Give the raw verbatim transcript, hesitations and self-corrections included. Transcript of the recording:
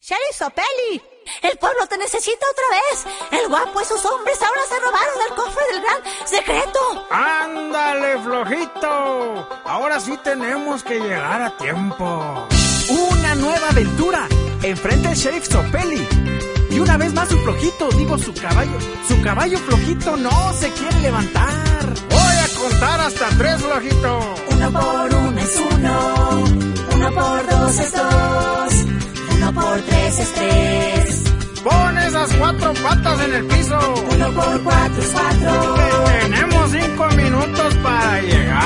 Sheriff Sopelli, el pueblo te necesita otra vez. El guapo y sus hombres ahora se robaron el cofre del gran secreto. ¡Ándale, flojito! Ahora sí tenemos que llegar a tiempo. Una nueva aventura. Enfrente al Sheriff Sopelli. Y una vez más su flojito, digo su caballo. Su caballo flojito no se quiere levantar. Voy a contar hasta tres, flojito. Uno por uno es uno. Uno por dos es dos. Uno por tres es tres. Pon esas cuatro patas en el piso. Uno por cuatro es cuatro. Tenemos cinco minutos para llegar.